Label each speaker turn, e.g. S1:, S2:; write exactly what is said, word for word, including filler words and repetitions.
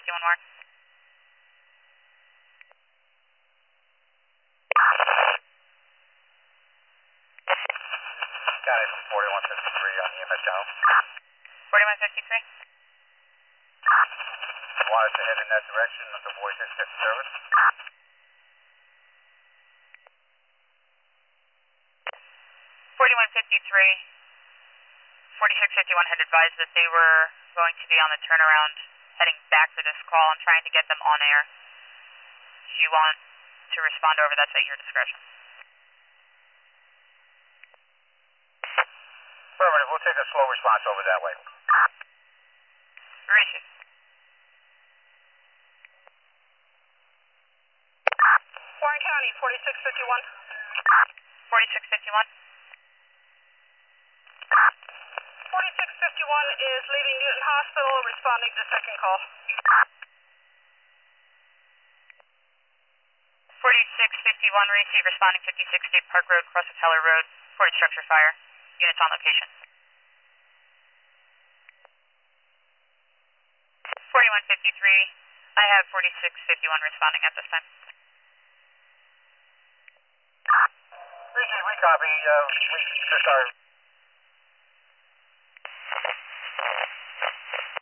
S1: fifty-one more.
S2: Got it, forty-one fifty-three on the E M S channel.
S1: forty-one fifty-three.
S2: Want us to head in that direction of the forty-six fifty service?
S1: forty-one fifty-three. forty-six fifty-one had advised that they were going to be on the turnaround heading back for this call. I'm trying to get them on air. If you want to respond over, that's at your discretion.
S2: Affirmative, we'll take a slow response over that way.
S1: Mauricio.
S3: Warren County, forty-six fifty-one.
S1: forty-six fifty-one.
S3: forty-six fifty-one is leaving Newton Hospital, responding to second call.
S1: forty-six fifty-one, receive, responding fifty-six State Park Road, Cross Teller Road, forward structure fire. Units on location. forty-one fifty-three, I have forty-six fifty-one responding at this time.
S2: Appreciate we copy. Uh, we just are